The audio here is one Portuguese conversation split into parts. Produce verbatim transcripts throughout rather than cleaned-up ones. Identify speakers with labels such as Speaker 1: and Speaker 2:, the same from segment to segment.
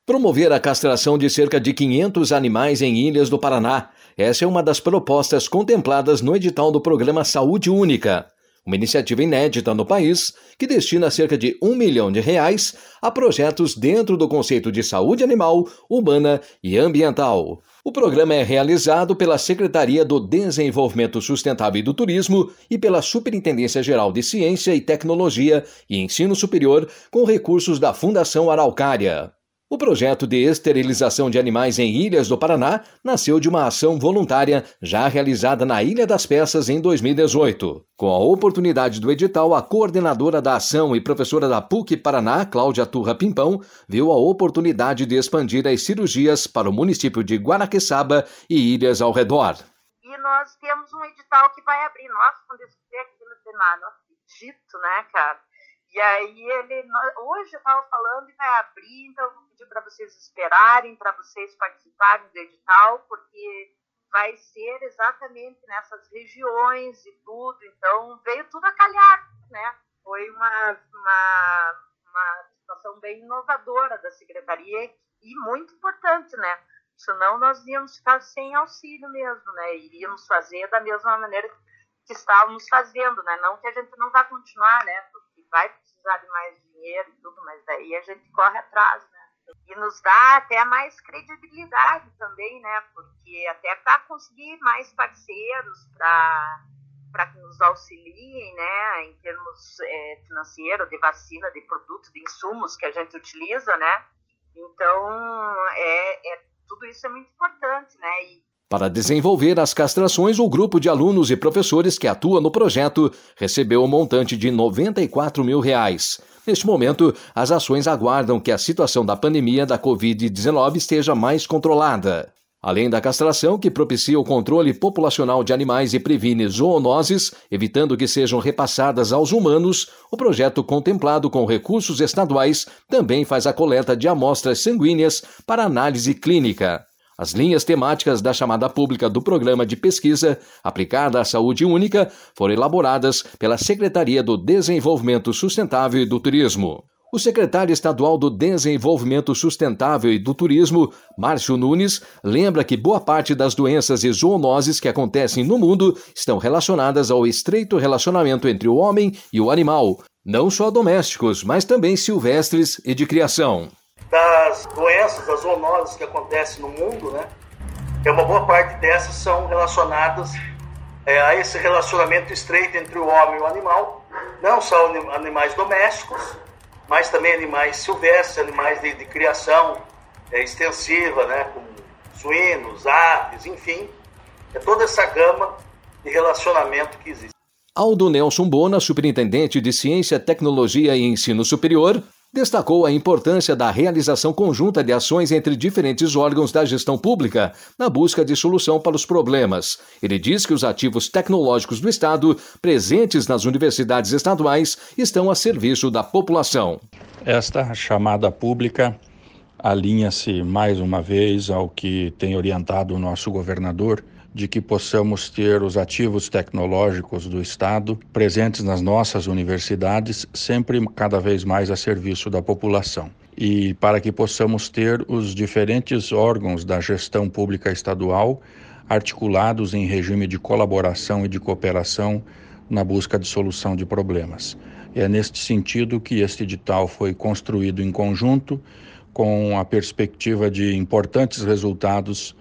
Speaker 1: Promover a castração de cerca de quinhentos animais em Ilhas do Paraná. Essa é uma das propostas contempladas no edital do programa Saúde Única, uma iniciativa inédita no país que destina cerca de um milhão de reais a projetos dentro do conceito de saúde animal, humana e ambiental. O programa é realizado pela Secretaria do Desenvolvimento Sustentável e do Turismo e pela Superintendência Geral de Ciência e Tecnologia e Ensino Superior com recursos da Fundação Araucária. O projeto de esterilização de animais em Ilhas do Paraná nasceu de uma ação voluntária já realizada na Ilha das Peças em dois mil e dezoito. Com a oportunidade do edital, a coordenadora da ação e professora da P U C Paraná, Cláudia Turra Pimpão, viu a oportunidade de expandir as cirurgias para o município de Guaraqueçaba e ilhas ao redor.
Speaker 2: E nós temos um edital que vai abrir. Nossa, quando eu escutei aquilo no Senado, não acredito, né, cara? E aí ele, hoje eu estava falando e vai abrir, então eu vou pedir para vocês esperarem, para vocês participarem do edital, porque vai ser exatamente nessas regiões e tudo, então veio tudo a calhar, né? Foi uma, uma, uma situação bem inovadora da Secretaria e muito importante, né? Senão nós íamos ficar sem auxílio mesmo, né? Iríamos fazer da mesma maneira que estávamos fazendo, né? Não que a gente não vá continuar, né? Vai precisar de mais dinheiro e tudo, mas daí a gente corre atrás, né? E nos dá até mais credibilidade também, né? Porque até para conseguir mais parceiros para que nos auxiliem, né? Em termos é, financeiros, de vacina, de produtos, de insumos que a gente utiliza, né? Então, é, é, tudo isso é muito importante, né? E,
Speaker 1: Para desenvolver as castrações, o grupo de alunos e professores que atua no projeto recebeu um montante de noventa e quatro mil reais. Neste momento, as ações aguardam que a situação da pandemia da covid dezenove esteja mais controlada. Além da castração, que propicia o controle populacional de animais e previne zoonoses, evitando que sejam repassadas aos humanos, o projeto contemplado com recursos estaduais também faz a coleta de amostras sanguíneas para análise clínica. As linhas temáticas da chamada pública do Programa de Pesquisa aplicada à Saúde Única foram elaboradas pela Secretaria do Desenvolvimento Sustentável e do Turismo. O secretário estadual do Desenvolvimento Sustentável e do Turismo, Márcio Nunes, lembra que boa parte das doenças e zoonoses que acontecem no mundo estão relacionadas ao estreito relacionamento entre o homem e o animal, não só domésticos, mas também silvestres e de criação.
Speaker 3: Das doenças, das zoonoses que acontecem no mundo, né? É uma boa parte dessas são relacionadas é, a esse relacionamento estreito entre o homem e o animal, não só animais domésticos, mas também animais silvestres, animais de, de criação é, extensiva, né? Como suínos, aves, enfim, é toda essa gama de relacionamento que existe.
Speaker 1: Aldo Nelson Bona, superintendente de Ciência, Tecnologia e Ensino Superior, destacou a importância da realização conjunta de ações entre diferentes órgãos da gestão pública na busca de solução para os problemas. Ele diz que os ativos tecnológicos do Estado, presentes nas universidades estaduais, estão a serviço da população.
Speaker 4: Esta chamada pública alinha-se mais uma vez ao que tem orientado o nosso governador, de que possamos ter os ativos tecnológicos do Estado presentes nas nossas universidades, sempre cada vez mais a serviço da população. E para que possamos ter os diferentes órgãos da gestão pública estadual articulados em regime de colaboração e de cooperação na busca de solução de problemas. É neste sentido que este edital foi construído em conjunto, com a perspectiva de importantes resultados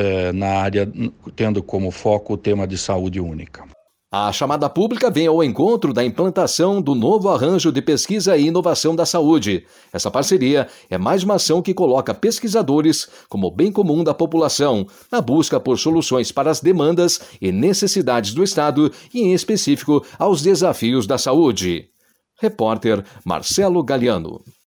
Speaker 4: na área, tendo como foco o tema de saúde única.
Speaker 1: A chamada pública vem ao encontro da implantação do novo arranjo de pesquisa e inovação da saúde. Essa parceria é mais uma ação que coloca pesquisadores como bem comum da população, na busca por soluções para as demandas e necessidades do Estado e, em específico, aos desafios da saúde. Repórter Marcelo Galiano.